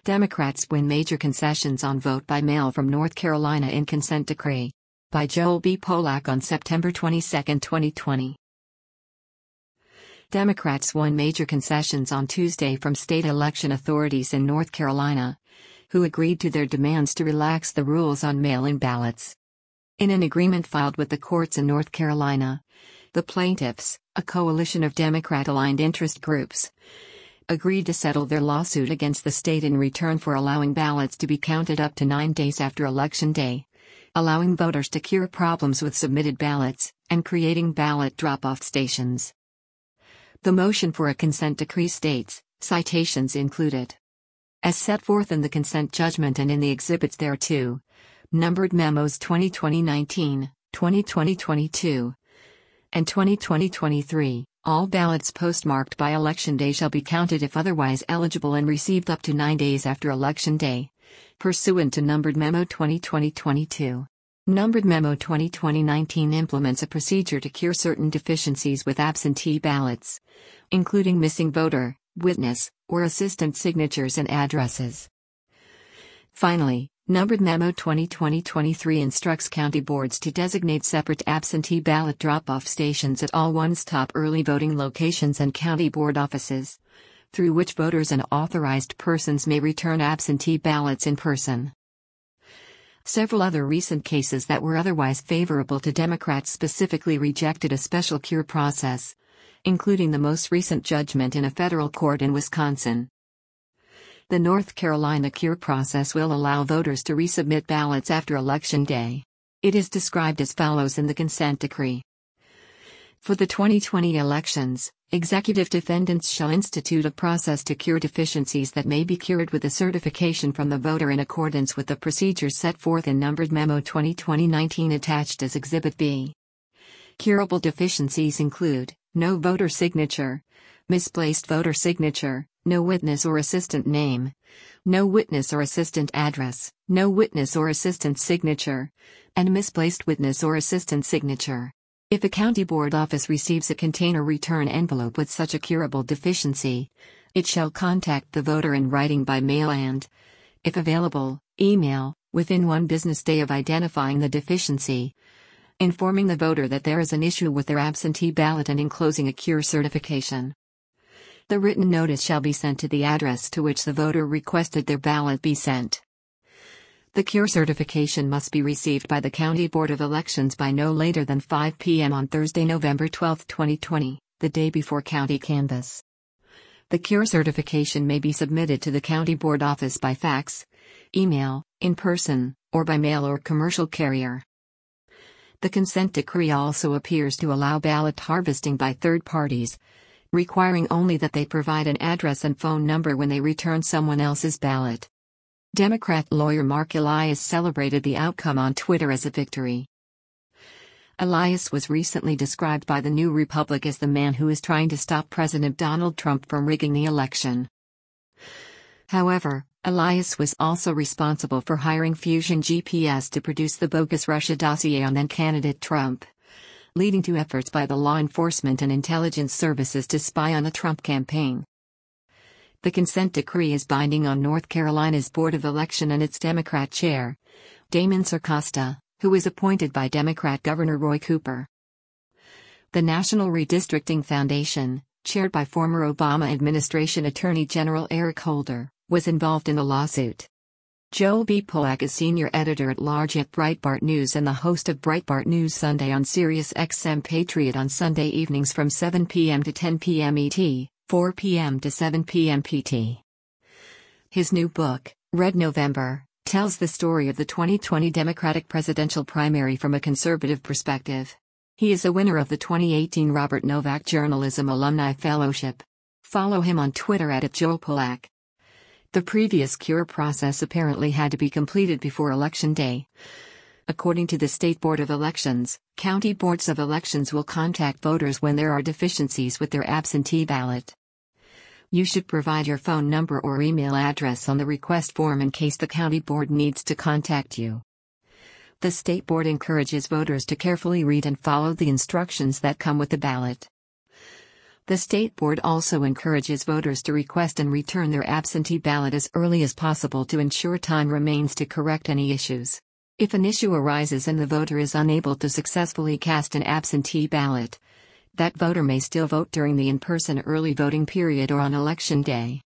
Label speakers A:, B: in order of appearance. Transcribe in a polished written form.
A: Democrats win major concessions on vote by mail from North Carolina in consent decree. By Joel B. Polak on September 22, 2020. Democrats won major concessions on Tuesday from state election authorities in North Carolina, who agreed to their demands to relax the rules on mail-in ballots. In an agreement filed with the courts in North Carolina, the plaintiffs, a coalition of Democrat-aligned interest groups, agreed to settle their lawsuit against the state in return for allowing ballots to be counted up to 9 days after Election Day, allowing voters to cure problems with submitted ballots, and creating ballot drop-off stations. The motion for a consent decree states, citations included. As set forth in the consent judgment and in the exhibits thereto, numbered memos 2020-19, 2020-22, and 2020-23, all ballots postmarked by Election Day shall be counted if otherwise eligible and received up to 9 days after Election Day, pursuant to numbered memo 2020-22. Numbered memo 2020-19 implements a procedure to cure certain deficiencies with absentee ballots, including missing voter, witness, or assistant signatures and addresses. Finally, numbered memo 2020-23 instructs county boards to designate separate absentee ballot drop-off stations at all one-stop early voting locations and county board offices, through which voters and authorized persons may return absentee ballots in person. Several other recent cases that were otherwise favorable to Democrats specifically rejected a special cure process, including the most recent judgment in a federal court in Wisconsin. The North Carolina cure process will allow voters to resubmit ballots after Election Day. It is described as follows in the consent decree. For the 2020 elections, executive defendants shall institute a process to cure deficiencies that may be cured with a certification from the voter in accordance with the procedures set forth in numbered memo 2020-19 attached as Exhibit B. Curable deficiencies include no voter signature, misplaced voter signature, no witness or assistant name, no witness or assistant address, no witness or assistant signature, and misplaced witness or assistant signature. If a county board office receives a container return envelope with such a curable deficiency, it shall contact the voter in writing by mail and, if available, email, within 1 business day of identifying the deficiency, informing the voter that there is an issue with their absentee ballot and enclosing a cure certification. The written notice shall be sent to the address to which the voter requested their ballot be sent. The cure certification must be received by the County Board of Elections by no later than 5 p.m. on Thursday, November 12, 2020, the day before county canvass. The cure certification may be submitted to the County Board office by fax, email, in person, or by mail or commercial carrier. The consent decree also appears to allow ballot harvesting by third parties, requiring only that they provide an address and phone number when they return someone else's ballot. Democrat lawyer Mark Elias celebrated the outcome on Twitter as a victory. Elias was recently described by The New Republic as the man who is trying to stop President Donald Trump from rigging the election. However, Elias was also responsible for hiring Fusion GPS to produce the bogus Russia dossier on then-candidate Trump, leading to efforts by the law enforcement and intelligence services to spy on the Trump campaign. The consent decree is binding on North Carolina's Board of Election and its Democrat chair, Damon Sarcosta, who was appointed by Democrat Governor Roy Cooper. The National Redistricting Foundation, chaired by former Obama administration Attorney General Eric Holder, was involved in the lawsuit. Joel B. Polak is senior editor-at-large at Breitbart News and the host of Breitbart News Sunday on Sirius XM Patriot on Sunday evenings from 7 p.m. to 10 p.m. ET, 4 p.m. to 7 p.m. PT. His new book, Red November, tells the story of the 2020 Democratic presidential primary from a conservative perspective. He is a winner of the 2018 Robert Novak Journalism Alumni Fellowship. Follow him on Twitter @JoelPolak. The previous cure process apparently had to be completed before Election Day. According to the State Board of Elections, county boards of elections will contact voters when there are deficiencies with their absentee ballot. You should provide your phone number or email address on the request form in case the county board needs to contact you. The State Board encourages voters to carefully read and follow the instructions that come with the ballot. The state board also encourages voters to request and return their absentee ballot as early as possible to ensure time remains to correct any issues. If an issue arises and the voter is unable to successfully cast an absentee ballot, that voter may still vote during the in-person early voting period or on election day.